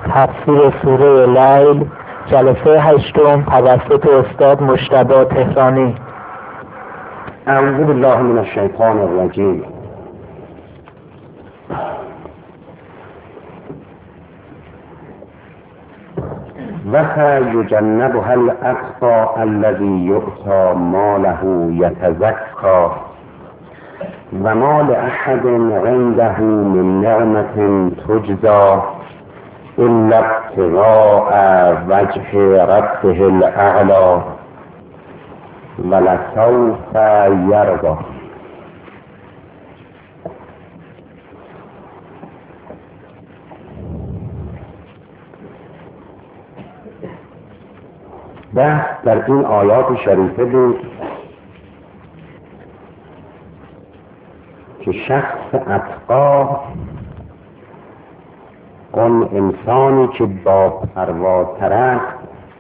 تفسیر سوره لیل، جلسه 8 توسط استاد مجتبی تهرانی. اعوذ بالله من الشیطان الرجیم. وسیجنبها الاتقی الذی یؤتی ماله یتزکی و ما لأحد عنده من نعمة تجزى الا ابتغاء وجه ربه الاعلی ولسوف یرضی. بحث در این آیات شریفه بود که شخص اتقا، اون انسانی که با پرواتر است،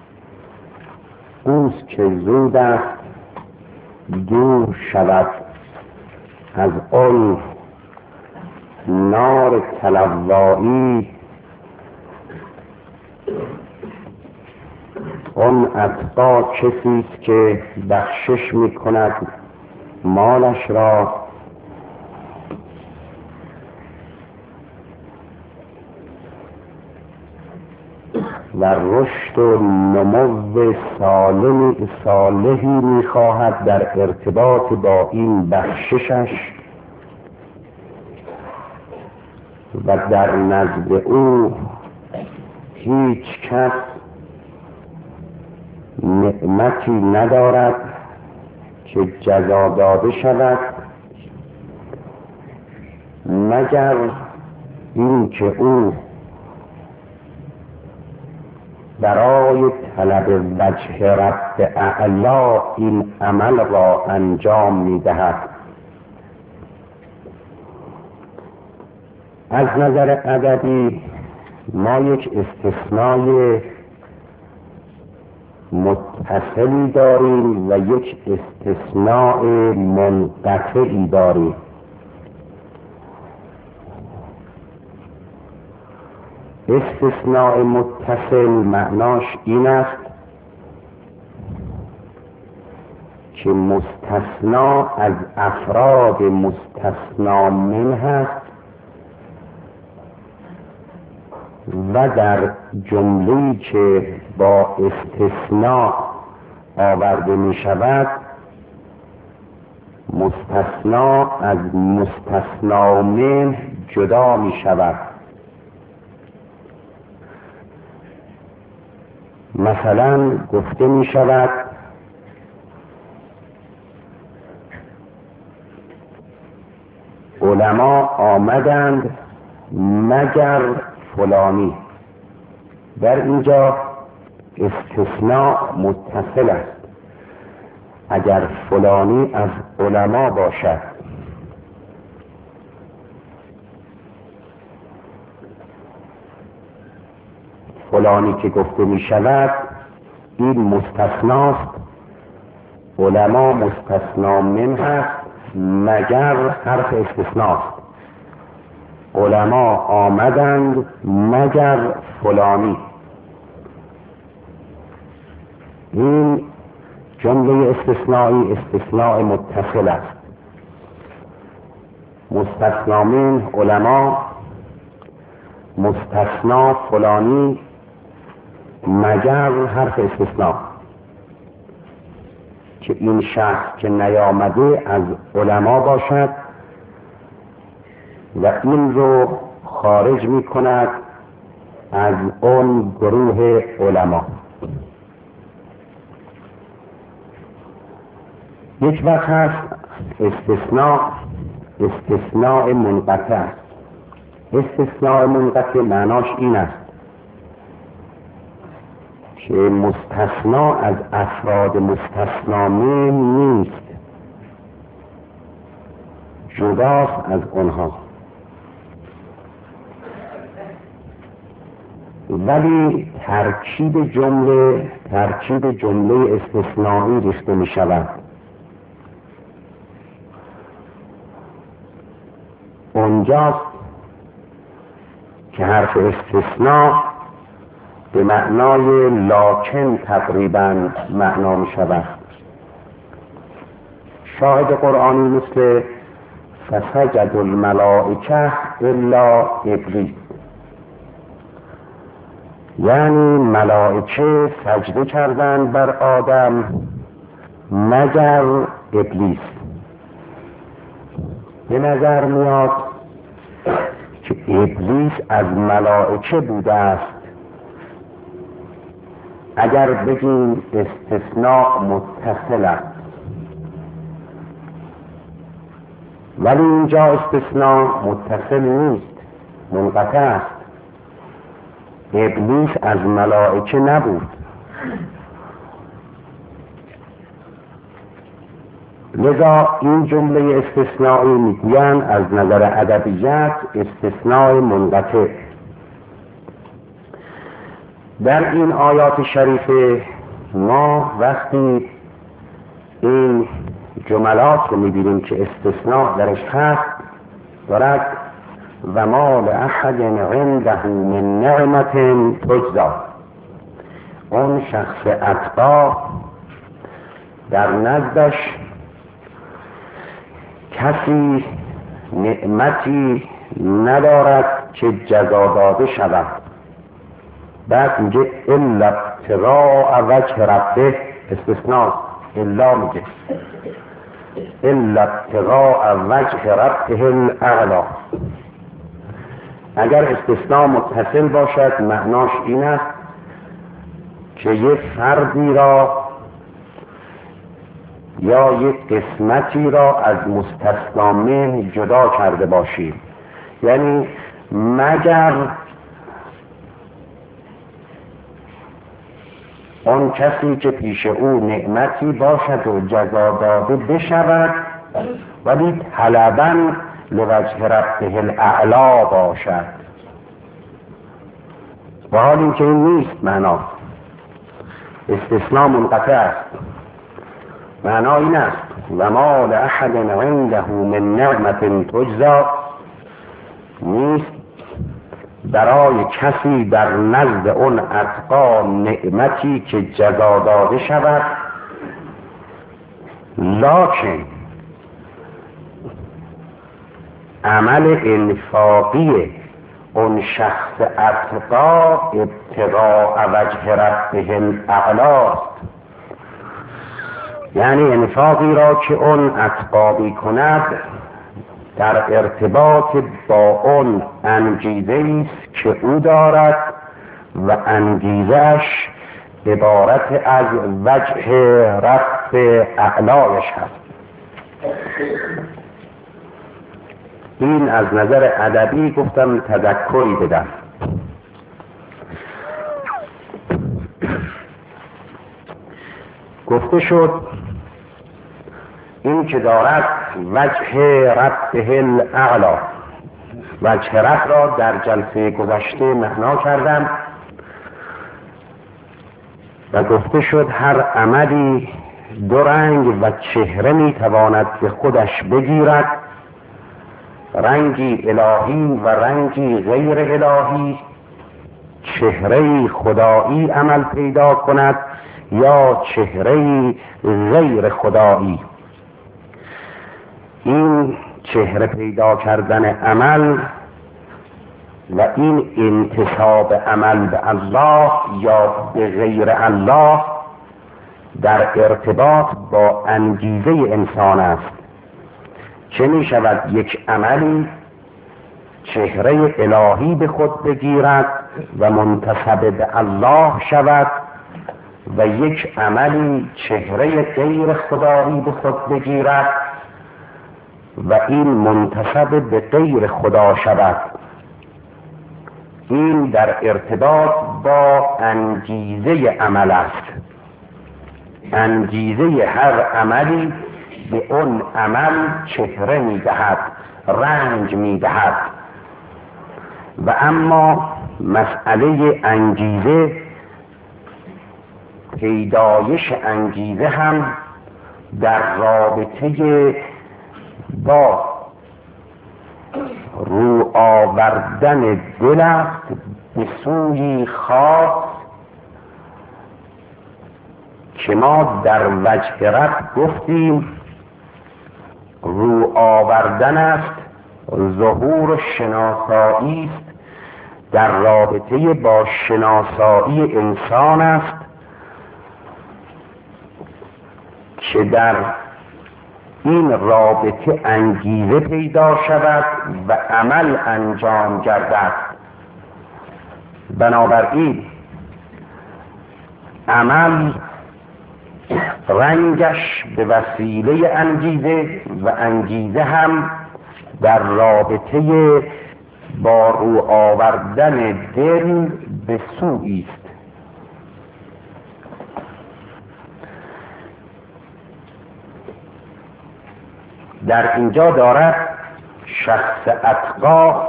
اوست که زود است دور شود از اون نار تلوایی. اون اتقا کسی است که بخشش می کند مالش را و رشد و نمو صالحی می‌خواهد در ارتباط با این بخششش و در نزد او هیچ کس نعمتی ندارد که جزا داده شود مگر این که او برای طلب وجه رب اعلی این عمل را انجام می‌دهد. از نظر ادبی ما یک استثنای متصلی داریم و یک استثناء منقطعی داریم. استثناء متصل معناش این است که مستثنا از افراد مستثنا منه هست و در جمله‌ای که با استثناء آورده می شود مستثنا از مستثنا منه جدا می شود. مثلا گفته می شود علما آمدند مگر فلانی. در اینجا استثناء متصل است. اگر فلانی از علما باشد فلانی که گفته می شود این مستثناست، علما مستثنا منه است مگر حرف استثناست. علما آمدند مگر فلانی. این جمله استثنایی استثناء متصل است. مستثنا منه علما، مستثنا فلانی مگر حرف استثناء که این شخص که نیامده از علما باشد و این رو خارج می کند از اون گروه علما. یک وقت هست استثناء منقطع است. استثناء منقطع معناش این است که مستثنا از افراد مستثنا نیست، جداست از آنها، ولی ترکیب جمله استثنایی ریخته می شود. اونجاست که حرف استثناء به معنای لکن تقریبا معنا می شود. شاهد قرآنی مثل فسجد الملائکه الا ابلیس، یعنی ملائکه سجده کردند بر آدم مگر ابلیس. به نظر میاد که ابلیس از ملائکه بوده است، اگر بگیم استثناء متصل است، ولی اینجا استثناء متصل نیست، منقطع است. ابلیس از ملائکه نبود. لذا این جمله استثنایی میگویند از نظر ادبیات استثناء منقطع. در این آیات شریفه ما وقتی این جملات رو میبینیم که استثناء درش هست، دارد و ما لأحد عنده من نعمت تجزا، اون شخص اتقا در نزدش کسی نعمتی ندارد که جزا داده شود. بعد میگه الا ابتغاء وجه ربه، استثناء الا میگه الا ابتغاء وجه ربه الاعلی. اگر استثناء متصل باشد معناش این است که یک فردی را یا یک قسمتی را از مستثنا منه جدا کرده باشیم، یعنی مگر آن کسی که پیش او نعمتی باشد و جزا داده بشود ولی طلباً لوجه ربه الاعلی باشد، و حال این که این نیست معنا. استثناء منقطع است. معنا این است و ما لأحد عنده من نعمت تجزا، نیست برای کسی در نزد اون اتقا نعمتی که جزا داده شود، لکن عمل انفاقی اون شخص اتقا ابتغاء وجه ربه الاعلی، یعنی انفاقی را که اون اتقا کند در ارتباط با اون انگیزه است که او دارد و انگیزش عبارت از وجه رب اعلایش هست. این از نظر ادبی گفتم تذکری بدم. گفته شد این که دارد وجه ربه الاعلی، وجه رب را در جلسه گذشته معنا کردم و گفته شد هر عملی دو رنگ و چهره میتواند به خودش بگیرد، رنگی الهی و رنگی غیر الهی، چهره خدایی عمل پیدا کند یا چهره غیر خدایی. این چهره پیدا کردن عمل و این انتساب عمل به الله یا به غیر الله در ارتباط با انگیزه انسان است. چه می شود یک عملی چهره الهی به خود بگیرد و منتسب به الله شود و یک عملی چهره غیر خدایی به خود بگیرد و این منتسب به غیر خدا شود. این در ارتباط با انگیزه عمل است. انگیزه هر عملی به اون عمل چهره میدهد، رنگ میدهد. و اما مسئله انگیزه، پیدایش انگیزه هم در رابطه با رو آوردن دل است به سوی خاص که ما در وجه رب گفتیم رو آوردن است، ظهور و شناسایی است، در رابطه با شناسایی انسان است که در این رابطه انگیزه پیدا شود و عمل انجام گردد. بنابراین عمل رنگش به وسیله انگیزه و انگیزه هم در رابطه با رو آوردن دل به سویی است. در اینجا دارد شخص اتقا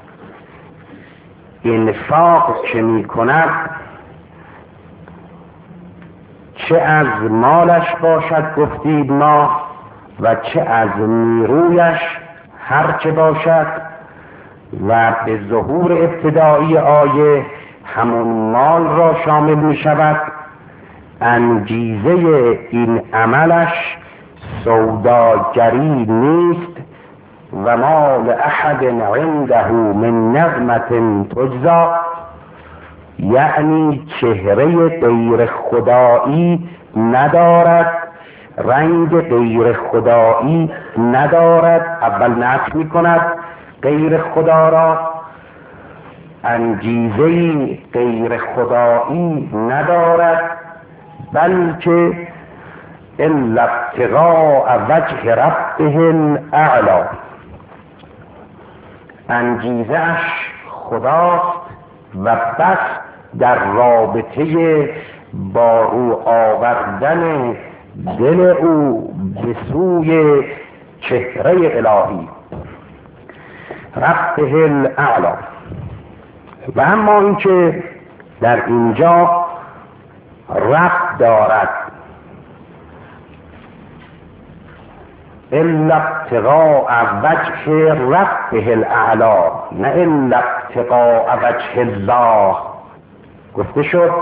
انفاق که می کند، چه از مالش باشد گفتید ما و چه از نیرویش، هر چه باشد، و به ظهور ابتدایی آیه همون مال را شامل می شود. انگیزه این عملش سوداگری نیست و ما لأحد عنده من نعمة تجزی، یعنی چهره غیر خدایی ندارد، رنگ غیر خدایی ندارد. اول نفی می کند غیر خدا را، انگیزه غیر خدایی ندارد، بلکه الا ابتغاء وجه ربه الاعلی، انگیزه‌اش خداست و بس در رابطه با رو آوردن دل او به سوی چهره الهی ربه الاعلی. و اما اینکه در اینجا رب دارد الا ابتغاء وجه ربه الاعلی، نه الا ابتغاء وجه الله گفته شد،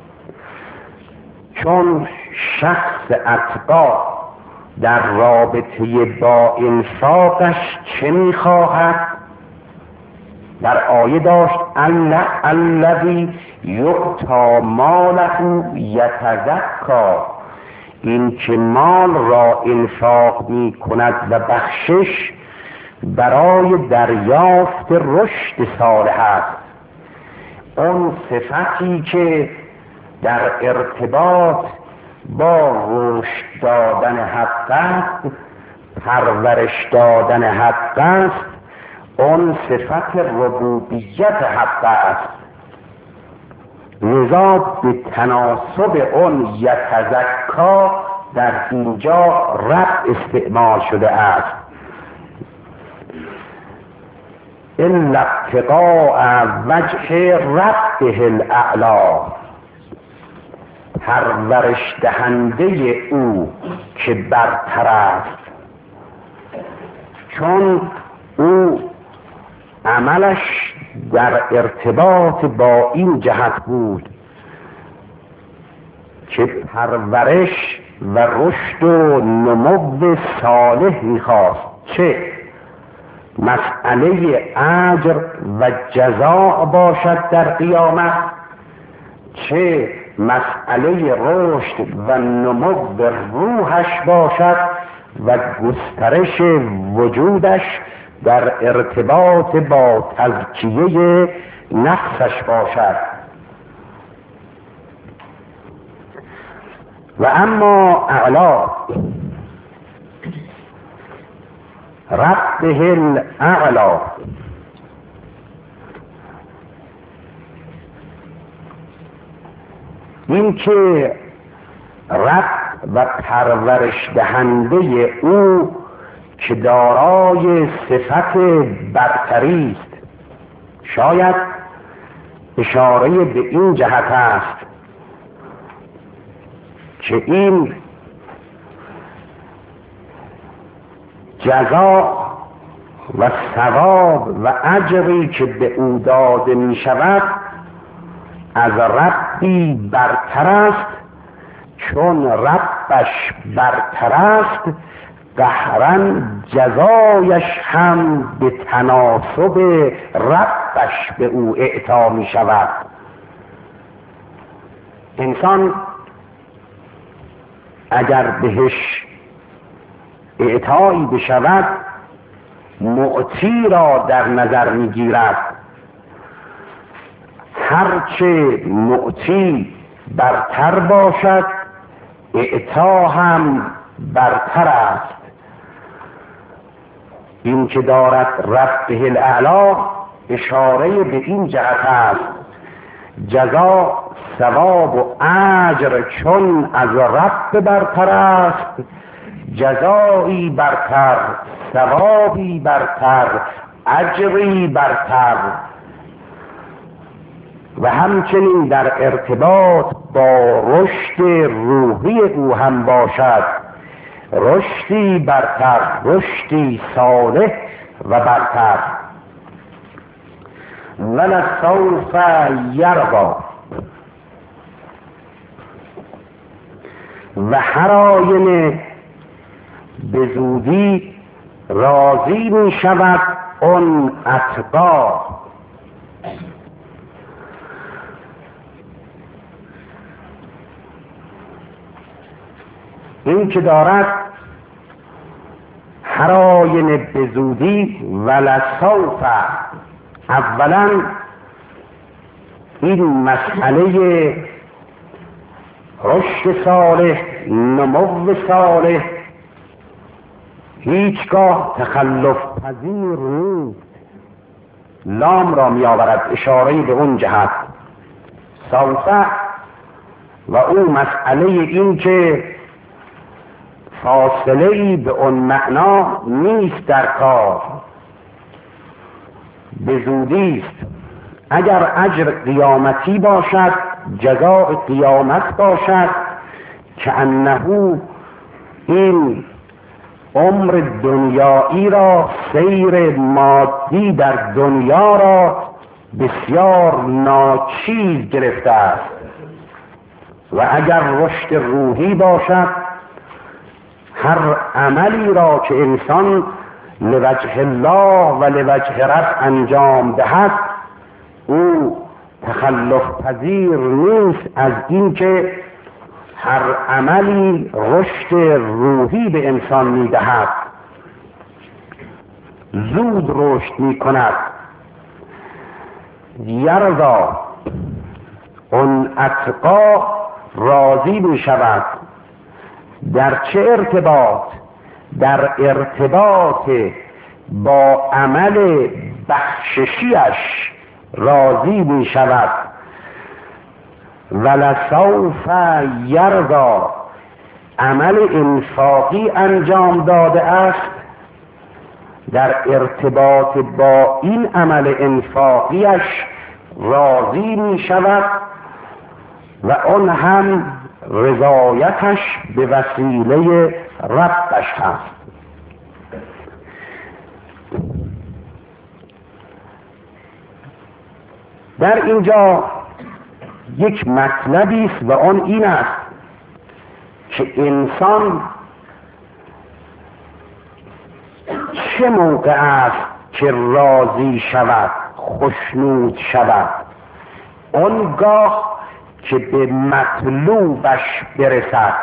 چون شخص اتقا در رابطه با انفاقش چه میخواهد؟ در آیه داشت الذی یؤتی ماله یتزکی، این که مال را انفاق می کند و بخشش برای دریافت رشد صالح است. اون صفتی که در ارتباط با رشد دادن حق است، پرورش دادن حق است، اون صفت ربوبیت حق است. لذا به تناسب اون یتزکی در اینجا رب استعمال شده است. الا ابتغاء وجه ربه الاعلی، پرورش دهنده او که برتر است، چون او عملش در ارتباط با این جهت بود که پرورش و رشد و نمو صالح میخواست، چه مسئله اجر و جزاء باشد در قیامت، چه مسئله رشد و نمو روحش باشد و گسترش وجودش در ارتباط با تزکیه نفسش باشد. و اما اعلی ربه الاعلی، این که رب و پرورش دهنده او که دارای صفت برتری است، شاید اشاره به این جهت است که این جزا و ثواب و اجری که به او داده می شود از ربی برتر است، چون ربش برتر است، قهرا جزایش هم به تناسب ربش به او اعطا می شود. انسان اگر بهش اعطایی بشود معطی را در نظر می گیرد. هرچه معطی برتر باشد اعطا هم برتر است. این که دارد ربه الاعلی اشاره به این جهت است جزا ثواب و اجر چون از رب برتر است، جزایی برتر، ثوابی برتر، اجری برتر. و همچنین در ارتباط با رشد روحی او هم باشد، رشدی برتر، رشدی صالح و برتر. ولسوف یرضی، و هر آینه به زودی راضی می شود اون اتقا. این که دارد هر آینه به زودی ولسوف، اولا این مسئله رشد صالح، نمو صالح هیچگاه تخلف پذیر نیست. لام را می آورد اشاره به اون جهت سوف، و اون مسئله این که فاصله‌ای به اون معنا نیست در کار، به زودی است. اگر اجر قیامتی باشد، جزاء قیامت باشد، که انه این عمر دنیایی را، سیر مادی در دنیا را بسیار ناچیز گرفته است. و اگر رشد روحی باشد، هر عملی را که انسان لوجه الله و لوجه رب انجام دهد او تخلف پذیر نیست از این که هر عملی رشد روحی به انسان می دهد، زود رشد می کند. یرضا، اون اتقا راضی می شود. در چه ارتباط؟ در ارتباط با عمل بخششیش راضی می شود. ولسوف یرضا، عمل انفاقی انجام داده است، در ارتباط با این عمل انفاقیش راضی می شود و اون هم رضایتش به وسیله ربش هست. در اینجا یک مطلبی است و آن این است که انسان چه موقع است که راضی شود، خوشنود شود؟ آنگاه که به مطلوبش برسد.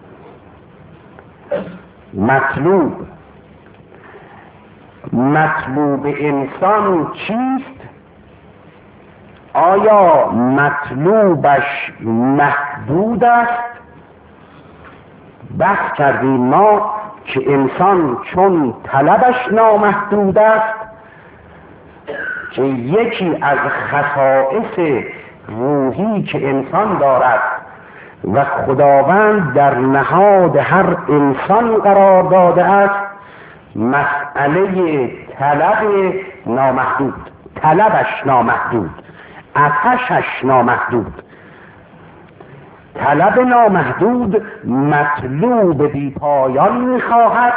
مطلوب انسان چیست؟ آیا مطلوبش محدود است؟ بحث کردیم ما که انسان چون طلبش نامحدود است، که یکی از خصائص روحی که انسان دارد و خداوند در نهاد هر انسان قرار داده است، مسئله طلب نامحدود، طلبش نامحدود، عطشش نامحدود. طلب نامحدود مطلوب بی پایان می‌خواهد.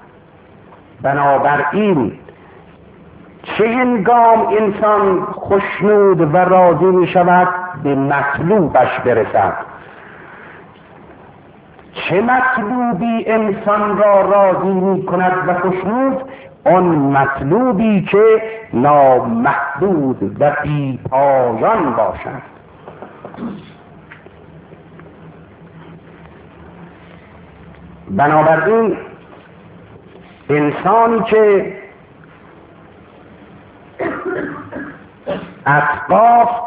بنابراین چه هنگام انسان خوشنود و راضی می شود؟ به مطلوبش برسد. چه مطلوبی انسان را راضی می کند و خوشنود؟ آن مطلوبی که نامحدود و بی پایان باشد. بنابراین انسانی که اتقاست،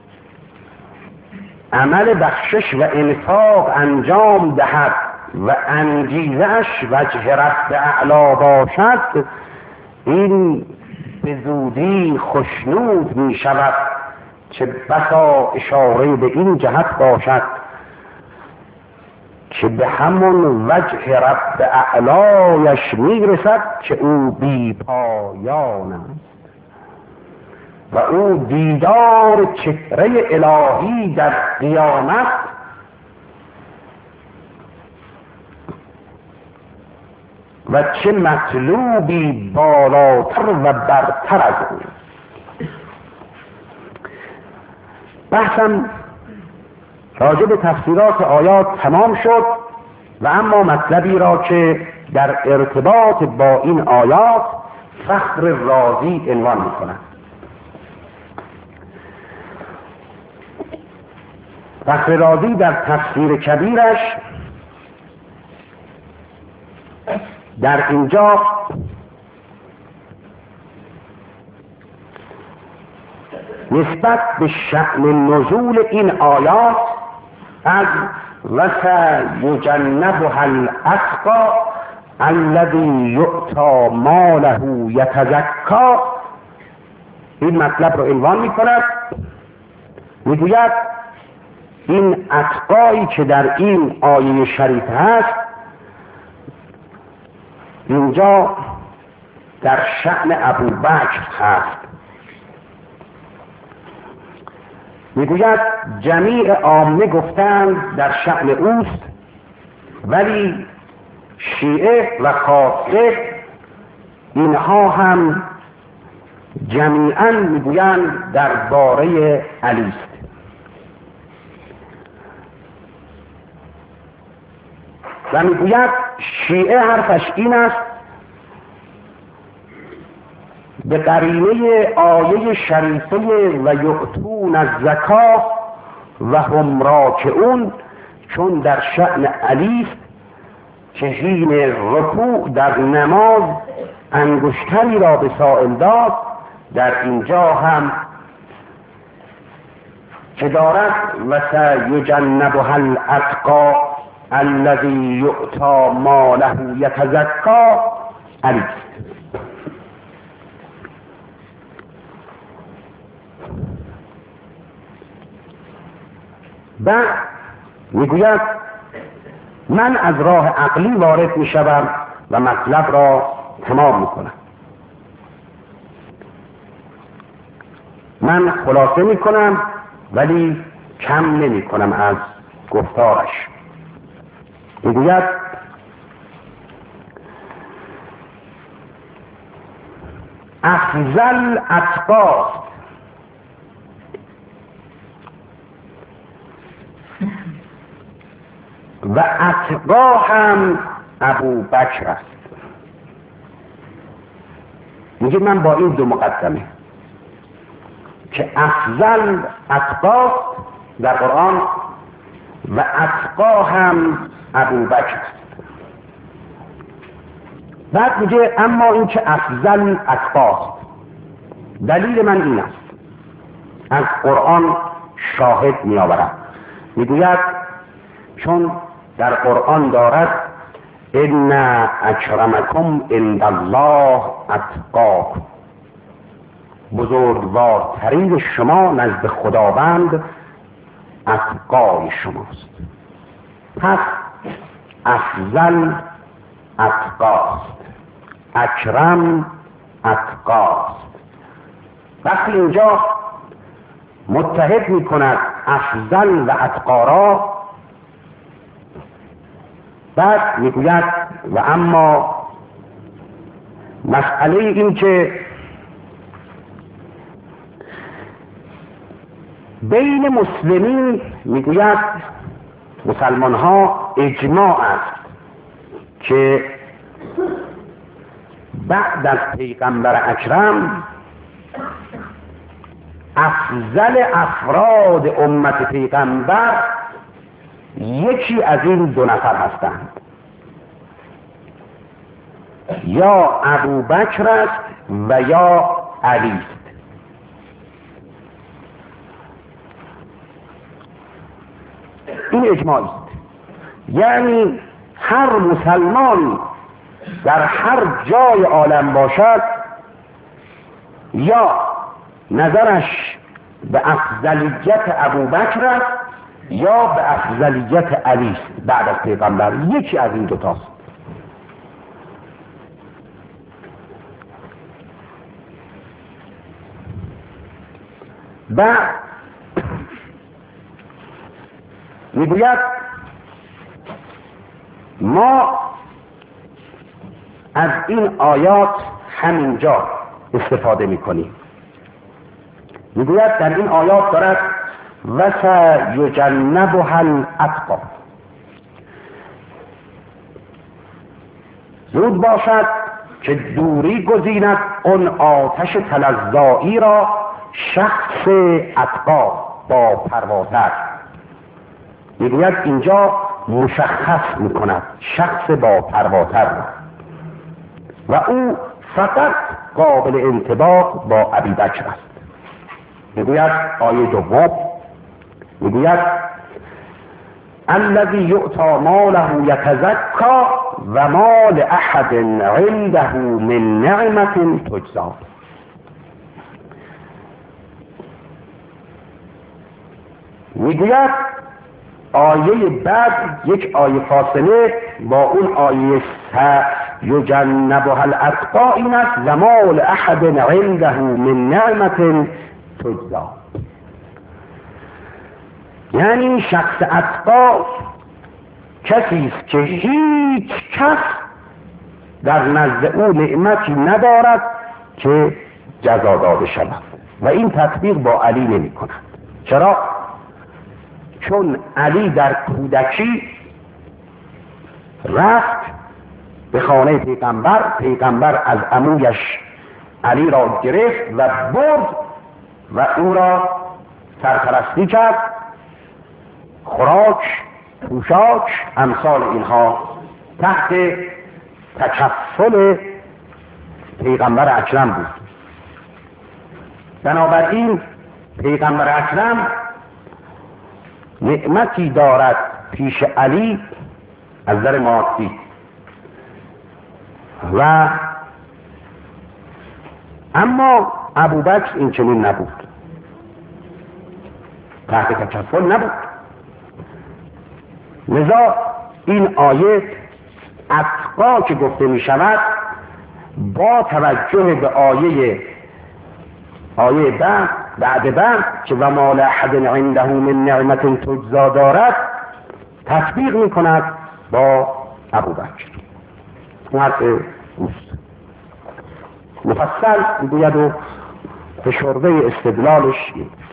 عمل بخشش و انفاق انجام دهد و انگیزش وجه رب اعلا باشد، این به زودی خوشنود می شود. چه بسا اشاره به این جهت باشد که به همون وجه رب اعلایش می رسد که او بی پایان است و او دیدار چهره الهی در قیامت و چه مطلوبی بالاتر و برتر از او. بحثم راجع به تفسیرات آیات تمام شد و اما مطلبی را که در ارتباط با این آیات فخر رازی عنوان می‌کند. فخر رازی در تفسیر کبیرش در اینجا نسبت به شأن نزول این آیات از وَسَيُجَنَّبُهَا الْأَتْقَى الَّذِي يُؤْتَى مَالَهُ يَتَزَكَّى این مطلب رو عنوان می‌کند. میگوید این اتقایی که در این آیه شریف هست اینجا در شأن ابوبکر هست. میگوید جمیع عامه گفتند در شأن اوست، ولی شیعه و خاصه اینها هم جمیعاً میگویند درباره علی است. و میگوید شیعه حرفش این است به قرینه آیه شریفه و یؤتون الزکاة و هم راکعون، چون در شأن علی است که حین رکوع در نماز انگشتری را به سائل داد، در اینجا هم که دارد وَسَيُجَنَّبُهَا الْأَتْقَى الَّذِي یُؤْتَى مَالَهُ یَتَزَکَّى علی است. بعد میگوید من از راه عقلی وارد میشوم و مطلب را تمام میکنم. من خلاصه میکنم ولی کم نمیکنم از گفتارش. میگوید افضل اتقاست و اتقا هم ابوبکر است. میگه من با این دو مقدمه که افضل اتقاست در قرآن و اتقا هم ابوبکر است. بعد میگه اما این که افضل اتقاست، دلیل من این است، از قرآن شاهد میآورم. میگوید چون در قرآن دارد ان اکرمکم عند الله اتقاکم، بزرگوارترین شما نزد خداوند اتقای شماست. پس افضل اتقاست، اکرم اتقاست. وقتی اینجا متحد می کند افضل و اتقا را، بعد میگوید و اما مسئله این که بین مسلمین میگوید مسلمان ها اجماع است که بعد از پیغمبر اکرم افضل افراد امت پیغمبر یکی از این دو نفر هستند، یا ابوبکر است و یا علی است. این اجماعی است، یعنی هر مسلمان در هر جای عالم باشد یا نظرش به افضلیت ابوبکر است یا به افضلیت علی است بعد از پیغمبر، یکی از این دوتاست. بعد میگوید ما از این آیات همینجا استفاده میکنیم. میگوید در این آیات دارد و سیجنبها الاتقی، زود باشد که دوری گزیند اون آتش تلظایی را شخص اتقا با پرواتر. میگوید اینجا مشخص میکند شخص با پرواتر و او فقط قابل انطباق با ابوبکر است. میگوید آیه دوم، میگوید الذی یؤتی ماله یتزکا و مال احد عنده من نعمة تجزی. میگوید آیه بعد یک آیه فاصله با اون آیه یجنبها الاتقی این است و مال احد عنده من نعمة تجزی، یعنی شخص اتقا کسی است که هیچ کس در نزد او نعمتی ندارد که جزا داده شود و این تطبیق با علی نمی کند. چرا؟ چون علی در کودکی رفت به خانه پیغمبر از عمویش علی را گرفت و برد و او را سرپرستی کرد، خوراک، پوشاک، امثال اینها تحت تکفل پیغمبر اکرم بود. بنابراین پیغمبر اکرم نعمتی دارد پیش علی از نظر مادی و اما ابوبکر این چنین نبود، تحت تکفل نبود. لذا این آیه اتقا که گفته می شود با توجه به آیه بعد که و مال احد عنده من نعمة تجزی دارد تطبیق می کند با ابوبکر. اون حرف اوست، مفصل میگوید و فشرده استدلالش.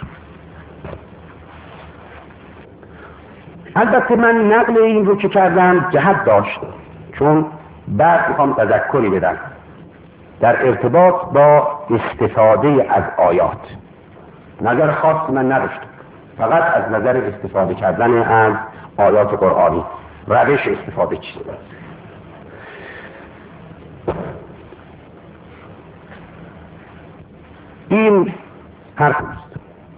البته من نقل این رو که کردم جهت داشت، چون بعد میخوام تذکری بدم در ارتباط با استفاده از آیات. نظر خاص من نداشتم، فقط از نظر استفاده کردن از آیات قرآنی، روش استفاده چیست. این حرف است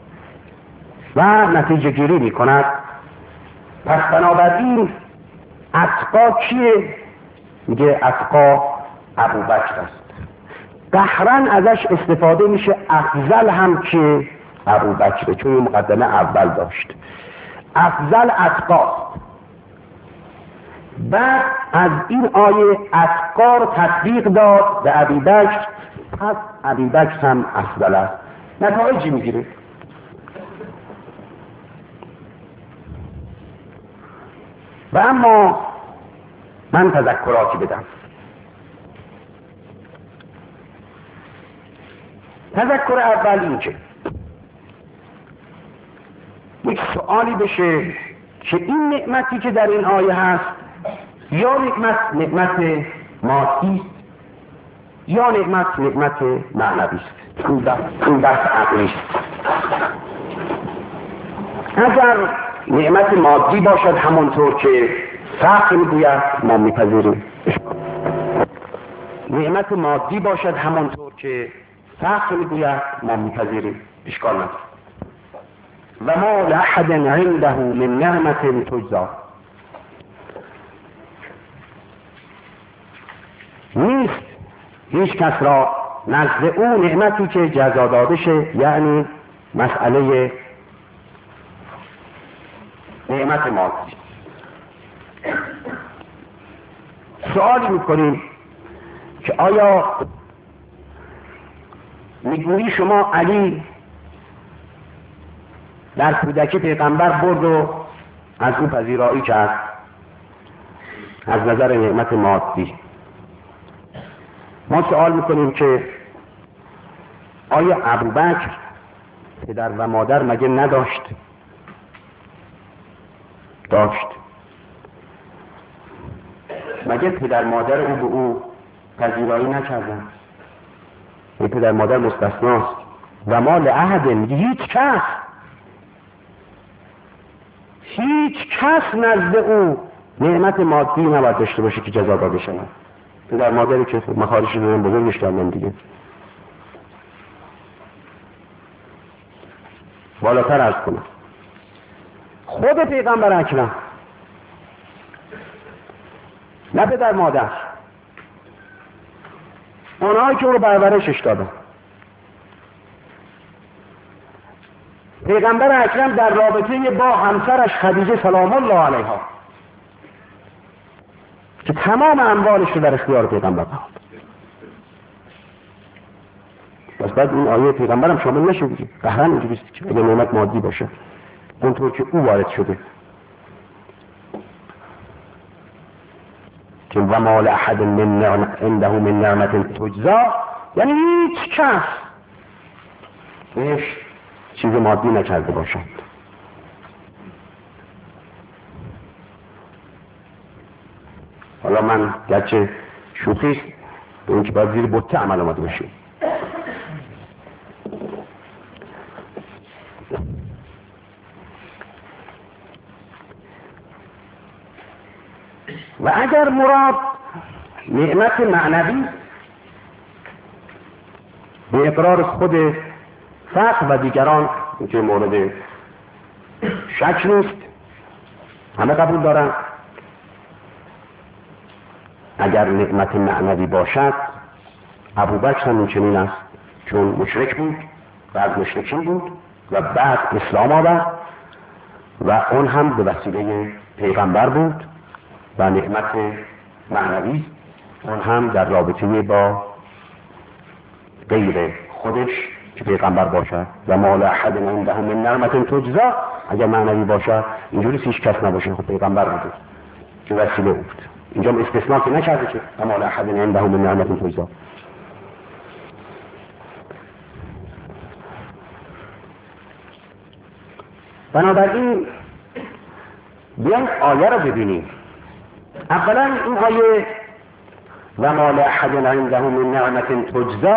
و نتیجه گیری می کند. پس بنابراین اتقا کیه؟ میگه اتقا ابوبکر است. قهرن ازش استفاده میشه افضل هم که ابوبکر، چون مقدمه اول داشت. افضل اتقاست. بعد از این آیه اتقا رو تطبیق داد به ابوبکر، پس ابوبکر هم افضل است. نتایجی میگیره. و اما من تذکراتی بدم. تذکر اول این که یک سوالی بشه که این نعمتی که در این آیه هست یا نعمت مادی یا نعمت معنوی است. این بحث عقلی است. اگر نعمت مادی باشد همانطور که فقر میگوید ما میپذیریم. نعمت مادی باشد همانطور که فقر میگوید ما میپذیریم، اشکال نداره. و ما لأحد عنده من نعمت تجزی، نیست هیچ کس را نزد او نعمتی که جزا داده شه، یعنی مسئله نعمت مادی. سوالی میکنیم که آیا میگویی شما علی در کودکی پیغمبر برد و از او پذیرایی کرد از نظر نعمت مادی. ما سوال میکنیم که آیا ابوبکر پدر و مادر مگه نداشت؟ داشت. مگه پدر مادر او به او پذیرایی نکردن؟ این پدر مادر مستثناست. و ما لعهد، هیچ کس نزد او نعمت مادی نباید داشته باشه که جزا داده شود. پدر مادری که مخارجش دارن بزرگش کردن دیگه. بالاتر عرض کنم خود پیغمبر اکرم، نه پدر مادر، اونهایی که او رو پرورشش دادن. پیغمبر اکرم در رابطه با همسرش خدیجه سلام الله علیها که تمام اموالش رو در اختیار پیغمبر نهاد، بس بعد این آیه پیغمبرم شامل نشه دیگه. قهرن اینجوریست که اگه نعمت مادی باشه اونطور که او وارد شده که و ما لأحد عنده من نعمت تجزی، یعنی هیچ کس بهش چیز مادی نکرده باشد. حالا من گرچه شوخیست به اون که باید زیر بطه عمل آمده باشیم. و اگر مراد نعمت معنوی به اقرار خود فقر و دیگران که مورد شک نیست، همه قبول دارن. اگر نعمت معنوی باشد ابوبکر هم چنین است، چون مشرک بود و از مشرکین بود و بعد اسلام آورد و اون هم به وسیله پیغمبر بود و نعمت معنوی اون هم در رابطه با غیر خودش که پیغمبر باشد. و ما لأحد عنده من نعمت تجزی، اگر معنوی باشد اینجوری هیچ کس نباشه، خب پیغمبر بود که وسیله بود. اینجا استثناء که نکرده که و ما لأحد عنده من نعمت تجزی. بنابراین بیاین آیه رو ببینیم. اولا این آیه و ما لأحد عنده من نعمت تجزی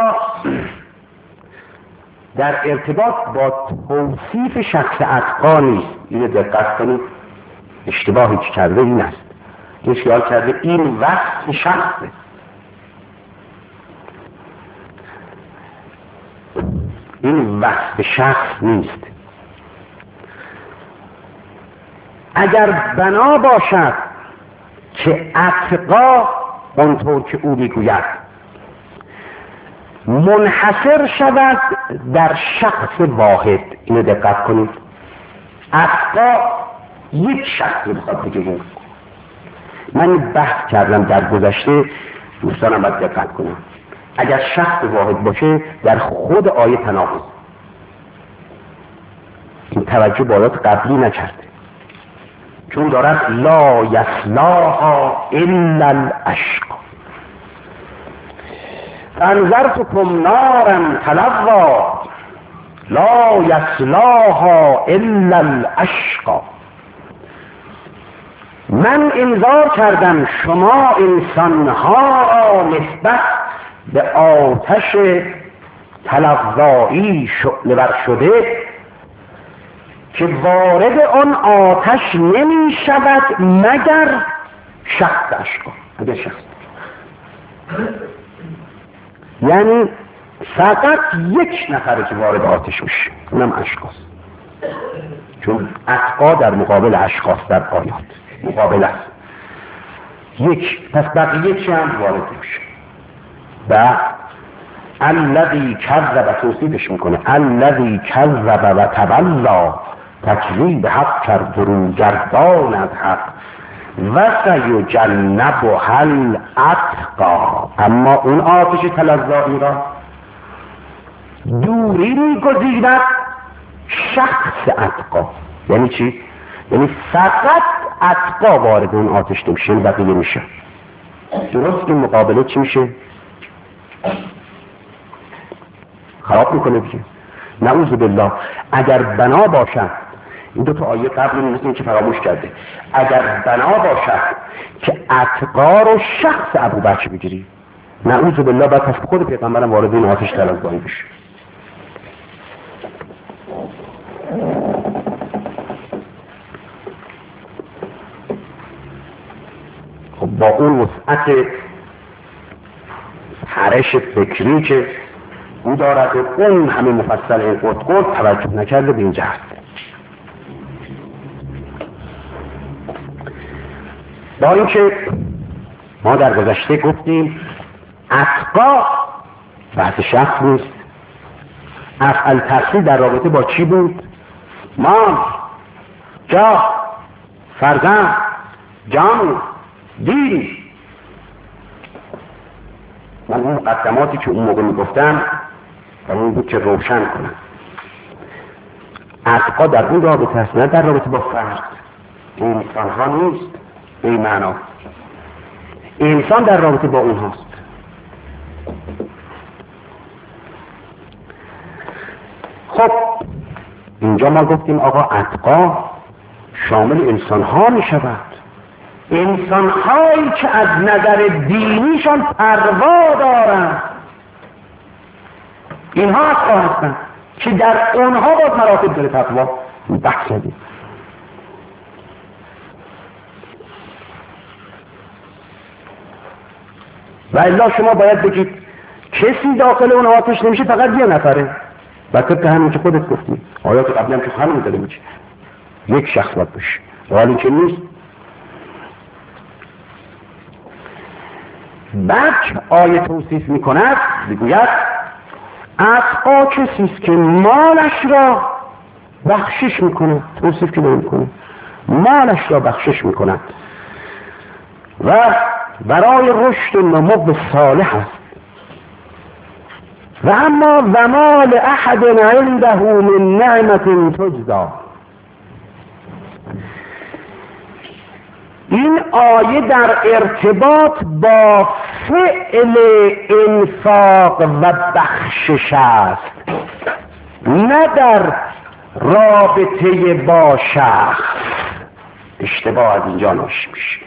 در ارتباط با توصیف شخص اتقا نیست. اینو دقت کنید، اشتباهی که کرده این است که خیال کرده این وصف شخصه. این وصف شخص نیست. اگر بنا باشد که اتقا اونطور که او میگوید منحصر شود در شخص واحد، اینو دقت کنید. اتقا یک شخص میخواد بگه. من بحث کردم در گذشته، دوستانم باید دقت کنم. اگر شخص واحد باشه در خود آیه تناقض، این توجه بالات قبلی نکرده، چون دارد لا یصلاها الا الاشقی فانذرتکم نارا تلظی لا یصلاها الا الاشقی. من انذار کردم شما انسانها را نسبت به آتش تلظایی شعله ور شده که وارد آن آتش نمی شود مگر شخص اشقا. مگر شخص، یعنی فقط یک نفره که وارد آتش میشه، اونم اشقاست، چون اتقا در مقابل اشخاص در آیات مقابل است. یک، پس بقیه چی هم وارد میشه. و الذی کذب توصیفش میکنه، الذی کذب و تولی، تکذیب حق کرد رو گردان از حق، و سیجنبها الاتقا، اما اون آتش تلظایی را دوری میگزیند شخص اتقا. یعنی چی؟ یعنی فقط اتقا وارد اون آتش نمیشه، بقیه میشه. درست این مقابله چی میشه؟ خراب میکنه دیگه. نعوذ بالله. اگر بنا باشد، این دو تا آیه قبل مثل این که فراموش کرده، اگر بنا باشد که اتقا رو شخص ابوبکر بگیری، نعوذ بالله بعد پس خود پیغمبرم وارد این آتش تلظایی بشه. خب با اون وسعت حرش فکری که او دارد و اون همه مفصل این قد توجه نکرده به این جهت. با اینکه ما در گذشته گفتیم اتقا بحث شخص نیست. افعل تفصیل در رابطه با چی بود؟ مال، جاه، فرزند، جان، دین. من اون مقدماتی که اون موقع میگفتم اون بود که روشن کنم. اتقا در اون رابطه هست، نه در رابطه با فرد. انسان ها نیست به این معنا. انسان در رابطه با اون هست. خب اینجا ما گفتیم آقا اتقا شامل انسان ها می شود. انسان هایی که از نظر دینیشان پروا دارند، اینها اتقا هستند که در اونها باز مراتب داره تقوا. بحث ندیم. و الا شما باید بگید کسی داخل اون آتش نمیشه، فقط یه نفره. بطبق همین که خودت گفتی، آیات قبلی هم که همین داره میشه یک شخص باید بشه، حالی که نیست. بعد آیه توصیف میکند، میگوید اتقا کسیست که مالش را بخشش میکنه. توصیف که نمیکنه، مالش را بخشش میکند و برای رشد نمو صالح است. و اما و مال احد عنده من نعمت تجزا. این آیه در ارتباط با فعل انفاق و بخشش است، نه در رابطه با شخص. اشتباه از اینجا ناشی میشه.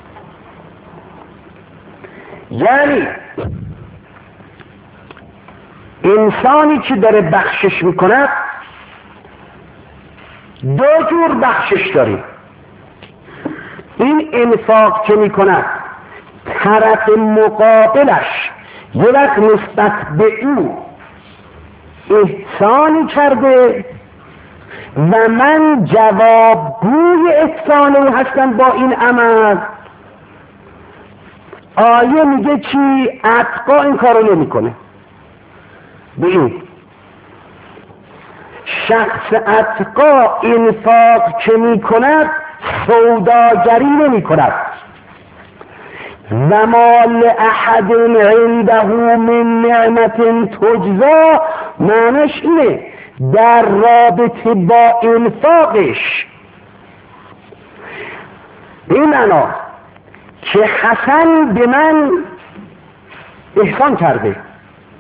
یعنی انسانی که داره بخشش میکند دو جور بخشش داریم. این انفاق که میکند طرف مقابلش یه وقت نسبت به او احسانی کرده و من جوابگوی احسان او هستم با این عمل. آیه میگه چی؟ اتقا این کارو نمیکنه. ببین شخص اتقا انفاق که میکند سوداگری نمیکند. و مال احد عنده من نعمت تجزا معنیش اینه در رابطه با انفاقش. این معنا که حسن به من احسان کرده،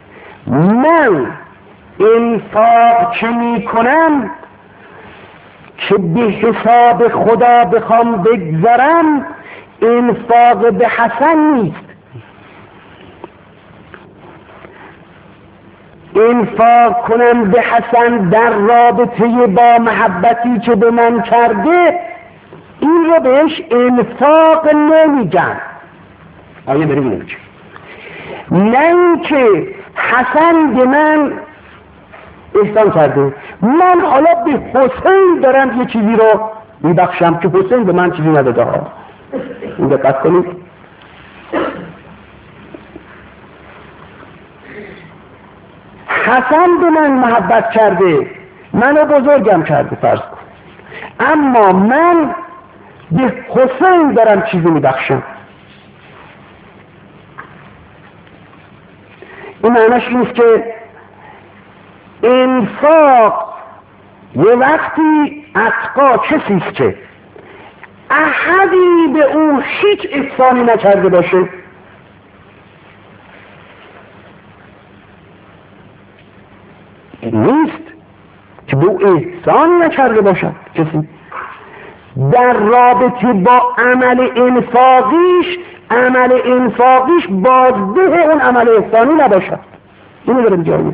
من انفاق که می کنم که به حساب خدا بخوام بگذارم انفاق به حسن نیست. انفاق کنم به حسن در رابطه با محبتی که به من کرده، این رو بهش انفاق نمیگم. آیا بریم نمیگم؟ نه اینکه حسن به من احسان کرده، من حالا به حسین دارم یه چیزی رو میبخشم که حسین به من چیزی نداده ها. این دقت کنید. حسن به من محبت کرده، منو بزرگم کرده فرض کن، اما من به حسین دارم چیزی میبخشم. این معنیش نیست که انفاق یه وقتی اتقا کسیست که احدی به اون هیچ احسانی نکرده باشه، نیست که به اون احسان نکرده باشد کسی در رابطه با عمل انفاقیش بازده اون عمل احسانی نباشد. اینو داره میگه.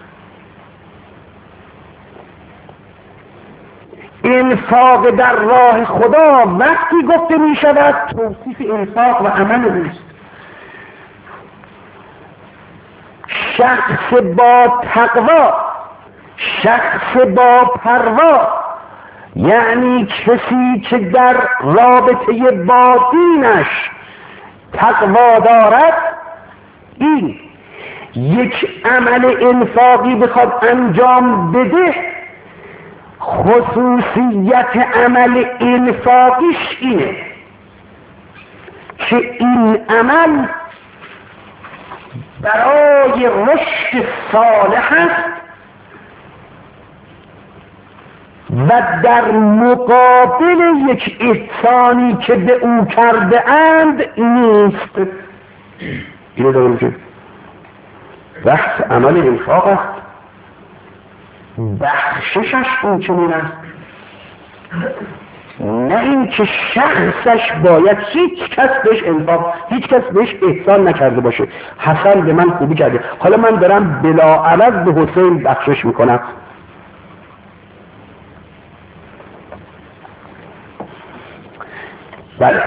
انفاق در راه خدا وقتی گفته می شود توصیف انفاق و عمل اوست. شخص با تقوا، شخص با پروا، یعنی کسی که در رابطه با دینش تقوا دارد، این یک عمل انفاقی بخواد انجام بده، خصوصیت عمل انفاقیش اینه که این عمل برای رشد صالح است و در مقابل یک احسانی که به او کرده اند نیست. اینو دارم که بحث عمل انفاق است، بخششش این چنین است، نه این که شخصش باید هیچ کس بهش احسان نکرده باشه. حسن به من خوبی کرده، حالا من دارم بلاعوض به حسین بخشش میکنم. بله،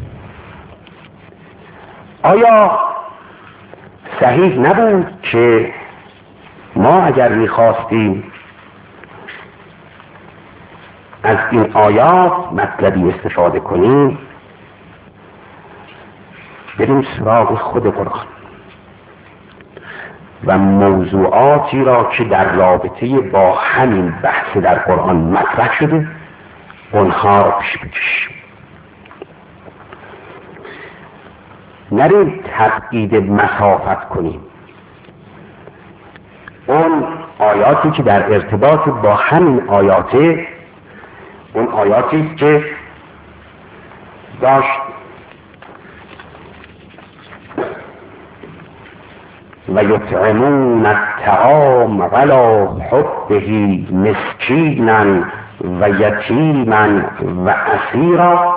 آیا صحیح نبود که ما اگر میخواستیم از این آیات مطلبی استفاده کنیم بریم سراغ خود قرآن و موضوعاتی را که در رابطه با همین بحث در قرآن مطرح شده اونها را پیش بکشیم، نریم تبعید مسافت کنیم. اون آیاتی که در ارتباط با همین آیاته، اون آیاتی که داشت و یطعمون الطعام علی حبه مسکینا و یتیما و اسیرا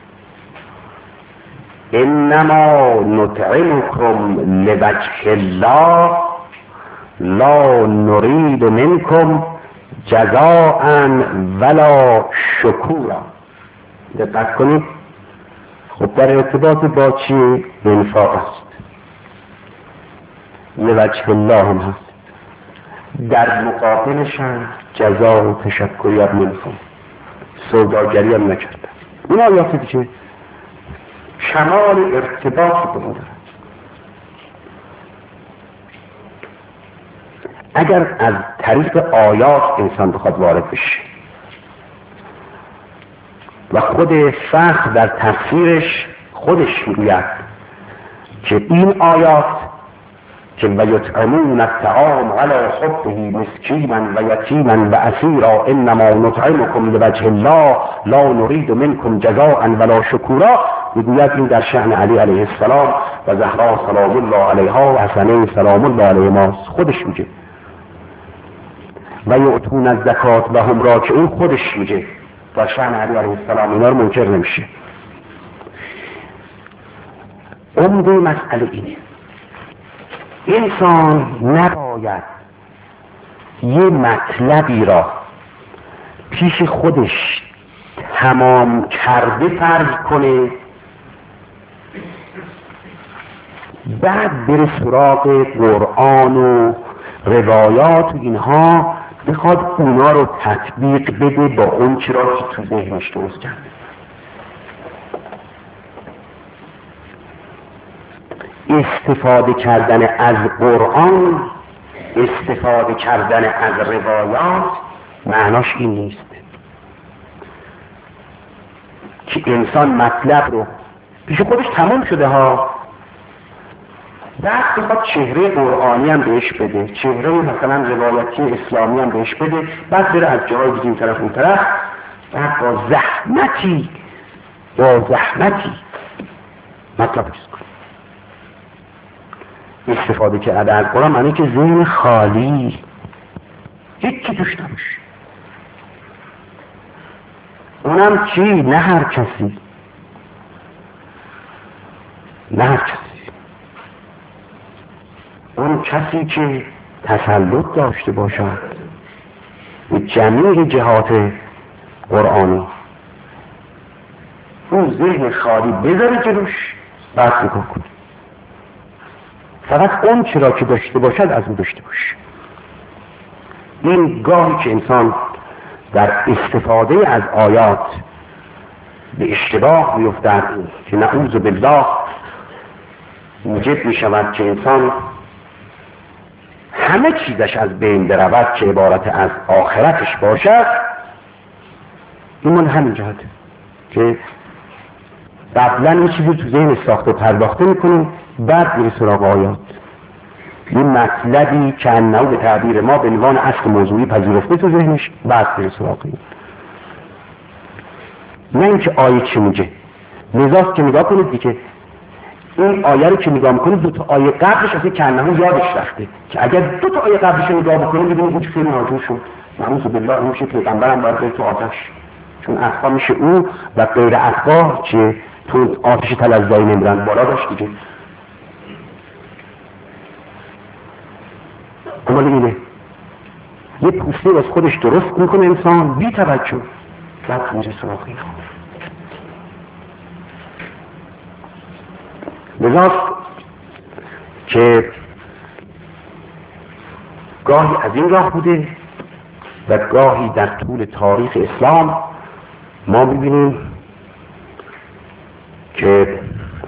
انما نطعمکم لوجه الله لا نريد منكم جزاء ولا شکورا. دقت کنید. خب در ارتباط با چی؟ انفاق است، لوجه الله هم هست، در مقابلش هم جزا و تشکری هم منکم، سوداگری هم نکرده. این آیاتی دیگه شمال ارتباط بود. اگر از طریق آیات انسان بخواد وارد بشه و خود فقه در تفسیرش خودش میگوید که این آیات که و یطعمون الطعام علی حبه مسکینا و یتیما و اسیرا انما نطعمکم لوجه الله لا نريد منکم جزاء ولا شکورا، میگوید این در شأن علی علیه السلام و زهرا سلام الله علیها و حسنین سلام الله علیهما. خودش میگه و یؤتون الزکات و هم راکعون، خودش میگه در شأن علی علیه السلام اینا رو منکر نمیشه. عمده مسئله اینه، انسان نباید یه مطلبی را پیش خودش تمام کرده فرض کنه بعد بره سراغ قرآن و روایات و اینها بخواد اونا رو تطبیق بده با اون چرا که تو ذهنش درست کرده. استفاده کردن از قرآن، استفاده کردن از روایات معناش این نیست که انسان مطلب رو پیش خودش تمام شده ها بعد بخواد چهره قرآنی هم بهش بده، چهره مثلا روایتی اسلامی هم بهش بده، بعد بره از جای دیگه این طرف اون طرف، بعد با زحمتی مطلب چیز کنه. استفاده کرده از قرآن معنی که ذهن خالی، هیچی توش نمیشه. اونم چی؟ نه هر کسی، اون کسی که تسلط داشته باشد به جمیع جهات قرآنی، اون ذهن خالی بذاره جلوش، بعد نگاه کنه. فقط اون چرا که داشته باشد از اون داشته باشه. این گاهی که انسان در استفاده از آیات به اشتباه میفتد که نعوذ بالله موجب می شود که انسان همه چیزش از بین برود که عبارت از آخرتش باشد. این من همین جهته که قبلا این چیزی تو ذهن ساخته پرداخته میکنه، بعد میره سراغ آیات. این مطلبی که انه به تعبیر ما به عنوان اصل موضوعی پذیرفته تو ذهنش، بعد میره سراغ این. نه اینکه آیه چی میگه. لذاست که نگاه کنید دیگه این آیه رو که نگاه میکنید دو تا آیه قبلش اصلا کنه یادش رفته که اگر دو تا آیه قبلش رو نگاه بکنید ببینید اون چه خیلی ناجور شد. نعوذ بالله اون میشه پیغمبرم باید بره تو آتش، چون اتقا میشه او و غیر اتقا که تو آتش تلظایی نمیرن بالا داشت دیگه. اما اینه یه پوسته از خودش درست میکنه انسان بی توجه، بعد میره سراغ این. لذاست که گاهی از این راه بوده و گاهی در طول تاریخ اسلام ما ببینیم که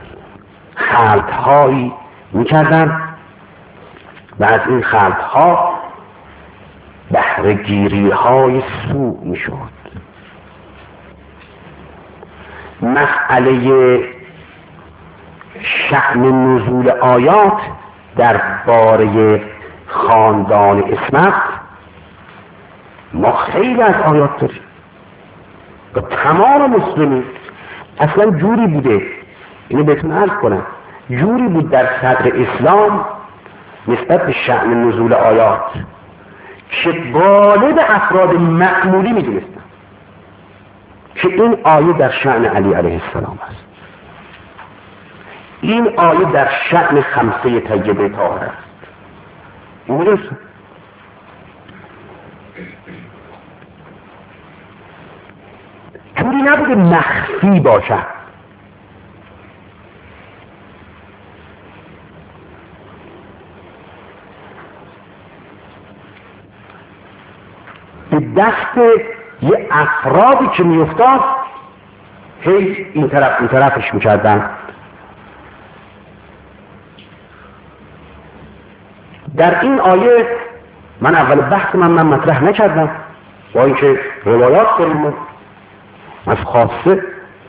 خلطهایی میکردن و از این خلطها بهره‌گیری های سوء میشد. مسئله شأن نزول آیات در باره خاندان اسمت ما خیلی از آیات داریم و تمام مسلمین اصلا جوری بوده، اینو بهتون عرض کنم، جوری بود در صدر اسلام نسبت به شأن نزول آیات که غالب افراد معمولی میدونستن که این آیه در شأن علی علیه السلام است، این آیه در شأن خمسه طیبه طاهره است. این میدونستن. جوری نبوده مخفی باشد. به دست یه افرادی که میافتاد هی این طرف اون طرفش میکردن. در این آیه من اول بحث من مطرح نکردم با اینکه روایات داریم از خاصه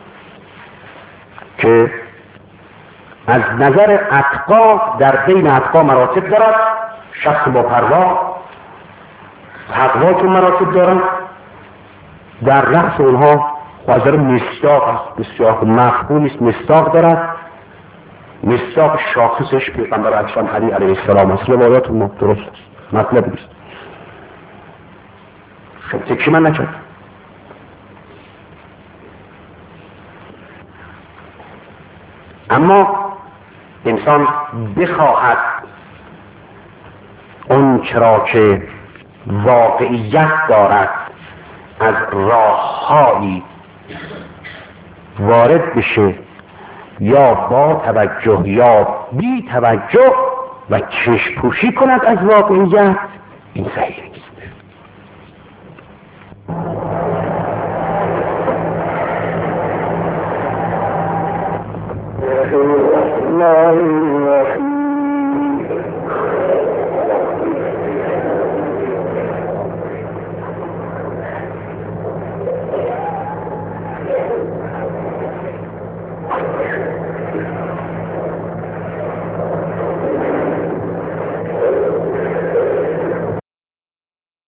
که از نظر اتقا در بین اتقا مراتب دارد، شخص با پروا تقوا که مراتب دارن، در رأس اونها خواهر مصداق است، بسیار مفهوم است، مصداق دارد. مصداق شاخصش پیغمبر اکرم علی علیه السلام است. روایات ما درست است، مطلب است. شما تکی من نکرد. اما انسان بخواهد اون چرا که واقعیت دارد از راههایی وارد بشه، یا با توجه یا بی توجه و چشم‌پوشی کند از واقعیت، این صحیح نیست. لا